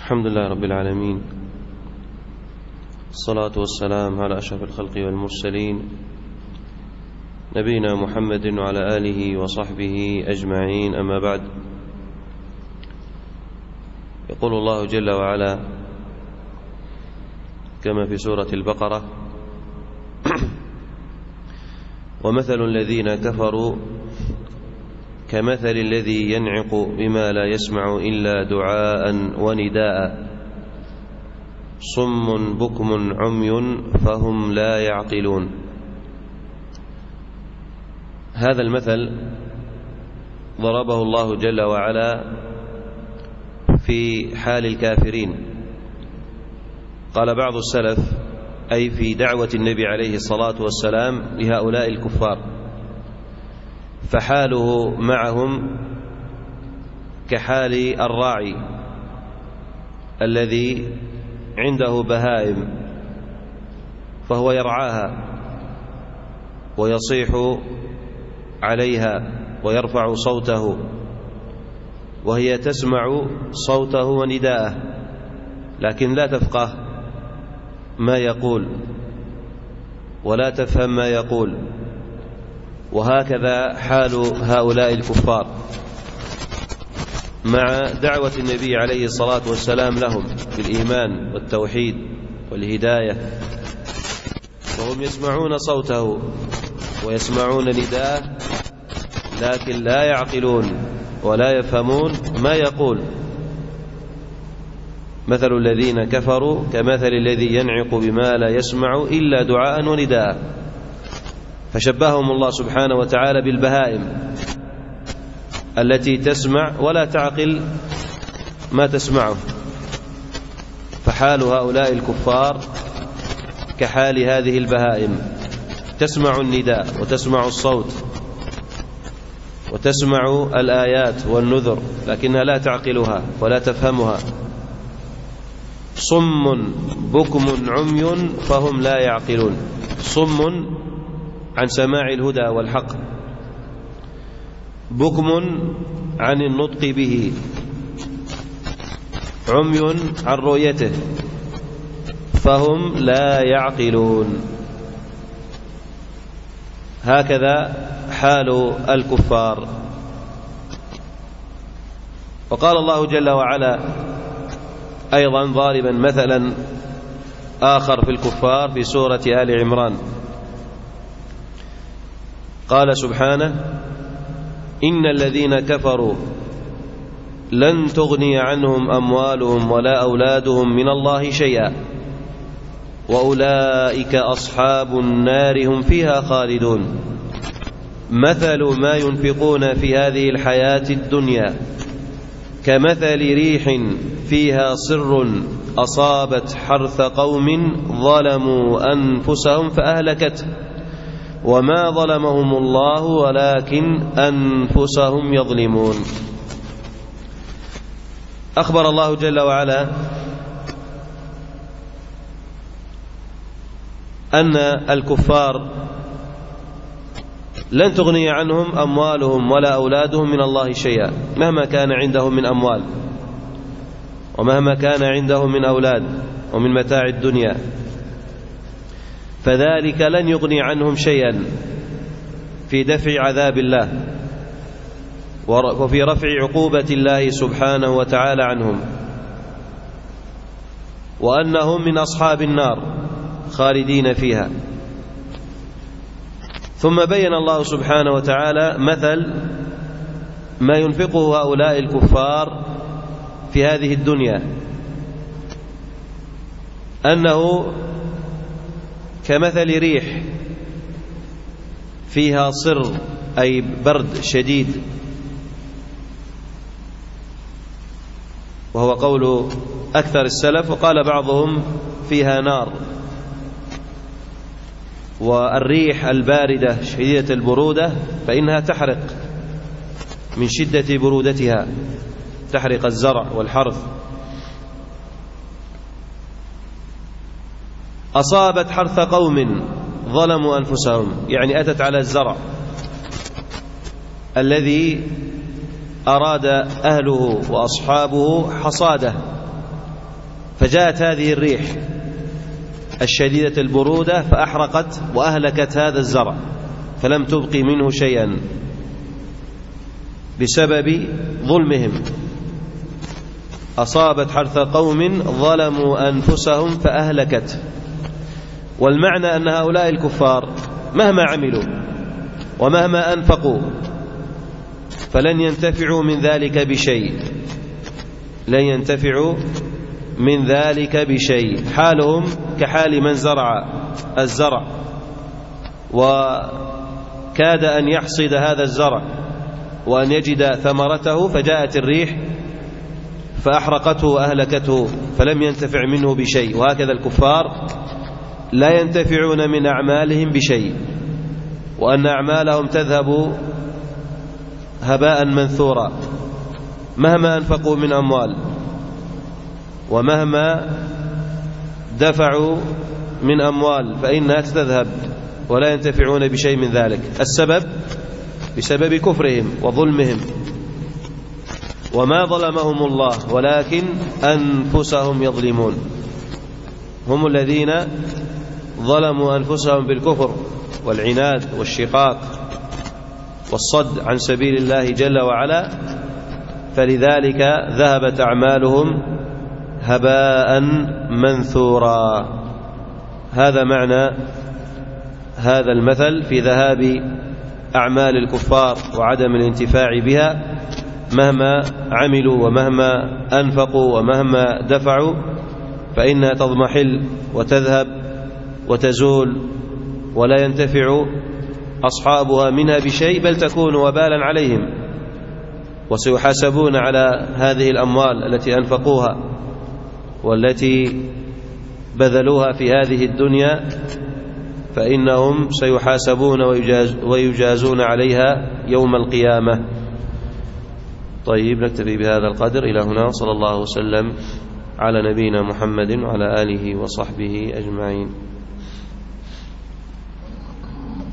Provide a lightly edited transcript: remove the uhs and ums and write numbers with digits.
الحمد لله رب العالمين، الصلاة والسلام على أشرف الخلق والمرسلين نبينا محمد وعلى آله وصحبه أجمعين. أما بعد، يقول الله جل وعلا كما في سورة البقرة: ومثل الذين كفروا كمثل الذي ينعق بما لا يسمع إلا دعاء ونداء صم بكم عمي فهم لا يعقلون. هذا المثل ضربه الله جل وعلا في حال الكافرين. قال بعض السلف: أي في دعوة النبي عليه الصلاة والسلام لهؤلاء الكفار، فحاله معهم كحال الراعي الذي عنده بهائم فهو يرعاها ويصيح عليها ويرفع صوته وهي تسمع صوته ونداءه، لكن لا تفقه ما يقول ولا تفهم ما يقول. وهكذا حال هؤلاء الكفار مع دعوة النبي عليه الصلاة والسلام لهم بالإيمان والتوحيد والهداية، وهم يسمعون صوته ويسمعون نداءه، لكن لا يعقلون ولا يفهمون ما يقول. مثل الذين كفروا كمثل الذي ينعق بما لا يسمع إلا دعاء ونداء. فشبههم الله سبحانه وتعالى بالبهائم التي تسمع ولا تعقل ما تسمعه. فحال هؤلاء الكفار كحال هذه البهائم، تسمع النداء وتسمع الصوت وتسمع الآيات والنذر، لكنها لا تعقلها ولا تفهمها. صم بكم عمي فهم لا يعقلون. صم عن سماع الهدى والحق، بكم عن النطق به، عمي عن رؤيته، فهم لا يعقلون. هكذا حال الكفار. وقال الله جل وعلا أيضا ضاربا مثلا آخر في الكفار في سورة آل عمران، قال سبحانه: إن الذين كفروا لن تغني عنهم أموالهم ولا أولادهم من الله شيئا وأولئك أصحاب النار هم فيها خالدون. مثل ما ينفقون في هذه الحياة الدنيا كمثل ريح فيها صر أصابت حرث قوم ظلموا أنفسهم فأهلكته وما ظلمهم الله ولكن أنفسهم يظلمون. أخبر الله جل وعلا أن الكفار لن تغني عنهم أموالهم ولا أولادهم من الله شيئا، مهما كان عندهم من أموال ومهما كان عندهم من أولاد ومن متاع الدنيا، فذلك لن يغني عنهم شيئا في دفع عذاب الله وفي رفع عقوبة الله سبحانه وتعالى عنهم، وأنهم من أصحاب النار خالدين فيها. ثم بين الله سبحانه وتعالى مثل ما ينفقه هؤلاء الكفار في هذه الدنيا، أنه كمثل ريح فيها صر، أي برد شديد، وهو قول أكثر السلف، وقال بعضهم فيها نار. والريح الباردة شديدة البرودة فإنها تحرق من شدة برودتها، تحرق الزرع والحرث. أصابت حرث قوم ظلموا أنفسهم، يعني أتت على الزرع الذي أراد أهله وأصحابه حصاده فجاءت هذه الريح الشديدة البرودة فأحرقت وأهلكت هذا الزرع فلم تبقي منه شيئا بسبب ظلمهم. أصابت حرث قوم ظلموا أنفسهم فأهلكت. والمعنى أن هؤلاء الكفار مهما عملوا ومهما أنفقوا فلن ينتفعوا من ذلك بشيء، لن ينتفعوا من ذلك بشيء. حالهم كحال من زرع الزرع وكاد أن يحصد هذا الزرع وأن يجد ثمرته فجاءت الريح فأحرقته وأهلكته فلم ينتفع منه بشيء. وهكذا الكفار لا ينتفعون من أعمالهم بشيء، وأن أعمالهم تذهب هباء منثورا مهما أنفقوا من أموال ومهما دفعوا من أموال فإنها تذهب ولا ينتفعون بشيء من ذلك. السبب بسبب كفرهم وظلمهم. وما ظلمهم الله ولكن أنفسهم يظلمون، هم الذين ظلموا أنفسهم بالكفر والعناد والشقاق والصد عن سبيل الله جل وعلا، فلذلك ذهبت أعمالهم هباء منثورا. هذا معنى هذا المثل في ذهاب أعمال الكفار وعدم الانتفاع بها مهما عملوا ومهما أنفقوا ومهما دفعوا، فإنها تضمحل وتذهب وتزول ولا ينتفع أصحابها منها بشيء، بل تكون وبالا عليهم وسيحاسبون على هذه الأموال التي أنفقوها والتي بذلوها في هذه الدنيا، فإنهم سيحاسبون ويجازون عليها يوم القيامة. طيب، نكتفي بهذا القدر إلى هنا. صلى الله وسلم على نبينا محمد وعلى آله وصحبه أجمعين.